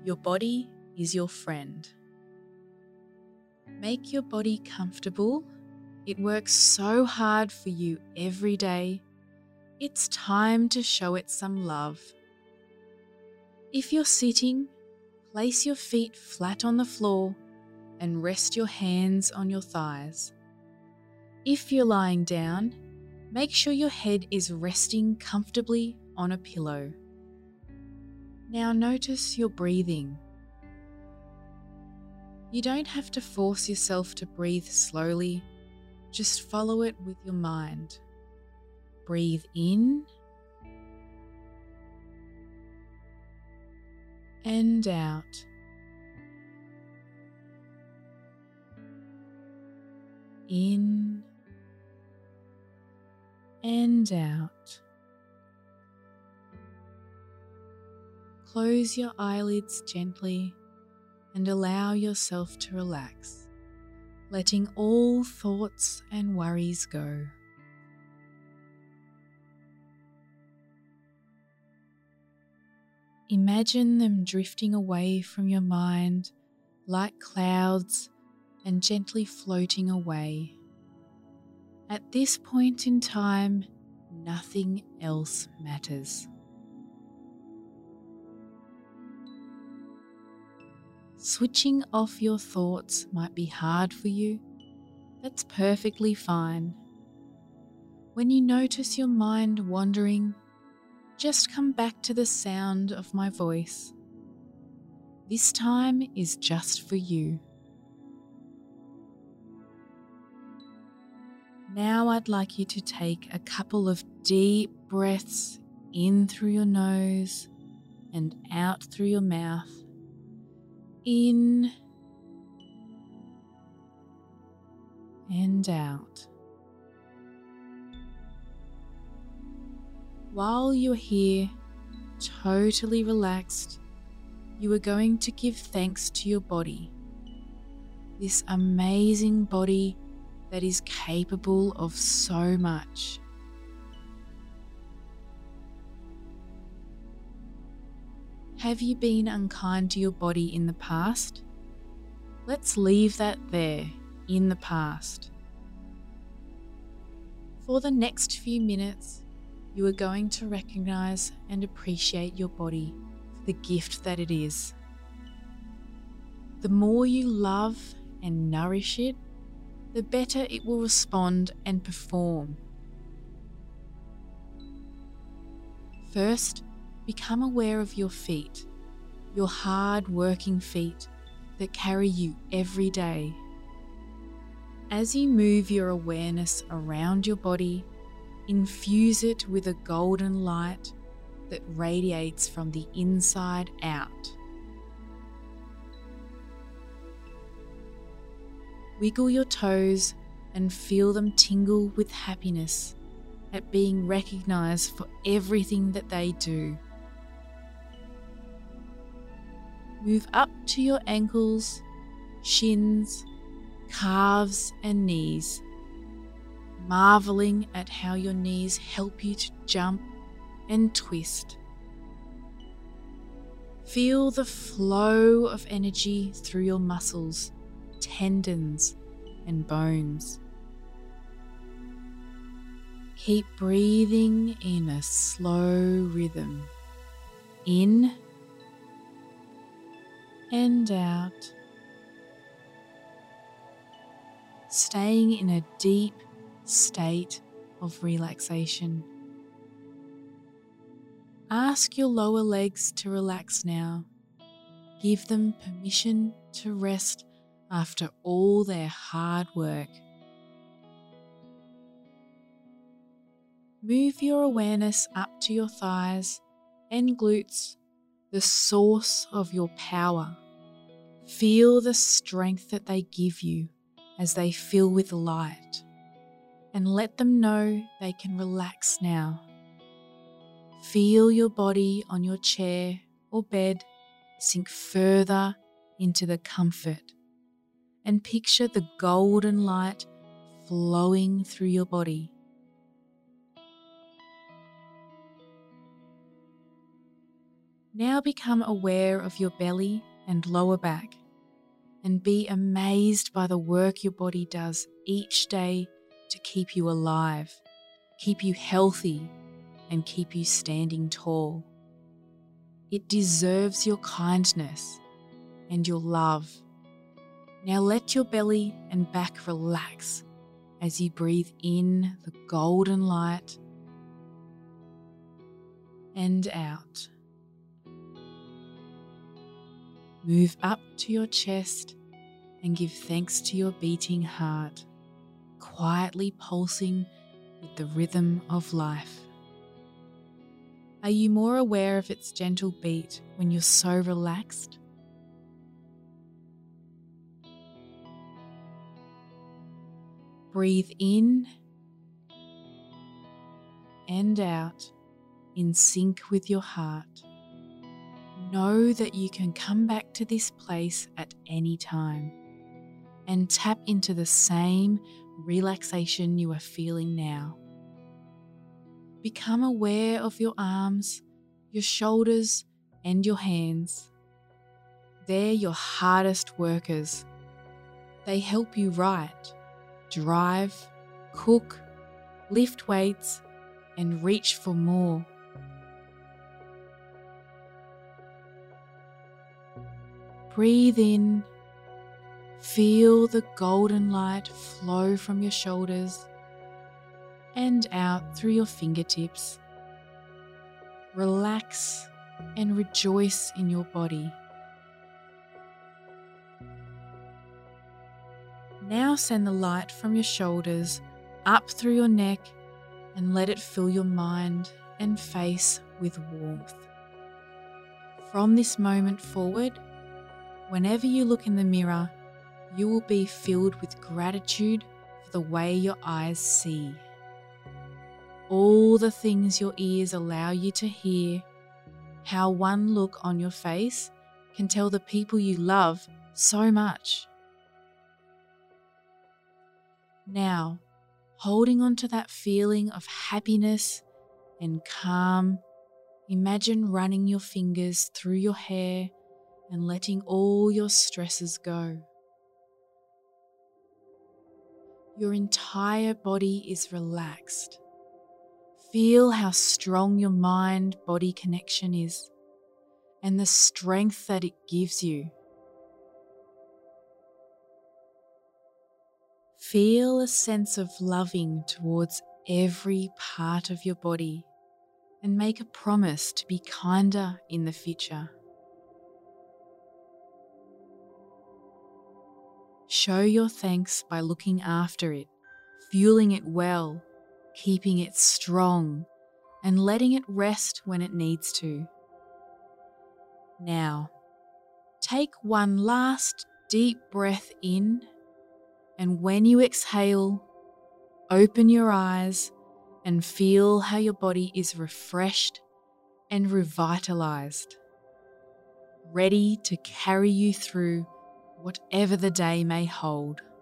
Your body is your friend. Make your body comfortable. It works so hard for you every day. It's time to show it some love. If you're sitting, place your feet flat on the floor and rest your hands on your thighs. If you're lying down, make sure your head is resting comfortably on a pillow. Now notice your breathing. You don't have to force yourself to breathe slowly, just follow it with your mind. Breathe in and out. In and out. Close your eyelids gently and allow yourself to relax, letting all thoughts and worries go. Imagine them drifting away from your mind like clouds and gently floating away. At this point in time, nothing else matters. Switching off your thoughts might be hard for you. That's perfectly fine. When you notice your mind wandering, just come back to the sound of my voice. This time is just for you. Now I'd like you to take a couple of deep breaths in through your nose and out through your mouth. In and out. While you're here, totally relaxed, you are going to give thanks to your body. This amazing body that is capable of so much. Have you been unkind to your body in the past? Let's leave that there, in the past. For the next few minutes, you are going to recognize and appreciate your body for the gift that it is. The more you love and nourish it, the better it will respond and perform. First, become aware of your feet, your hard-working feet that carry you every day. As you move your awareness around your body, infuse it with a golden light that radiates from the inside out. Wiggle your toes and feel them tingle with happiness at being recognized for everything that they do. Move up to your ankles, shins, calves and knees, marveling at how your knees help you to jump and twist. Feel the flow of energy through your muscles, tendons and bones. Keep breathing in a slow rhythm, in and out, staying in a deep state of relaxation. Ask your lower legs to relax now. Give them permission to rest after all their hard work. Move your awareness up to your thighs and glutes, the source of your power. Feel the strength that they give you as they fill with light, and let them know they can relax now. Feel your body on your chair or bed sink further into the comfort, and picture the golden light flowing through your body. Now become aware of your belly and lower back, and be amazed by the work your body does each day to keep you alive, keep you healthy, and keep you standing tall. It deserves your kindness and your love. Now let your belly and back relax as you breathe in the golden light and out. Move up to your chest and give thanks to your beating heart, quietly pulsing with the rhythm of life. Are you more aware of its gentle beat when you're so relaxed? Breathe in and out in sync with your heart. Know that you can come back to this place at any time and tap into the same relaxation you are feeling now. Become aware of your arms, your shoulders, and your hands. They're your hardest workers. They help you write, drive, cook, lift weights, and reach for more. Breathe in, feel the golden light flow from your shoulders and out through your fingertips. Relax and rejoice in your body. Now send the light from your shoulders up through your neck and let it fill your mind and face with warmth. From this moment forward, whenever you look in the mirror, you will be filled with gratitude for the way your eyes see. All the things your ears allow you to hear, how one look on your face can tell the people you love so much. Now, holding on to that feeling of happiness and calm, imagine running your fingers through your hair and letting all your stresses go. Your entire body is relaxed. Feel how strong your mind-body connection is and the strength that it gives you. Feel a sense of loving towards every part of your body and make a promise to be kinder in the future. Show your thanks by looking after it, fueling it well, keeping it strong, and letting it rest when it needs to. Now, take one last deep breath in, and when you exhale, open your eyes and feel how your body is refreshed and revitalized, ready to carry you through whatever the day may hold.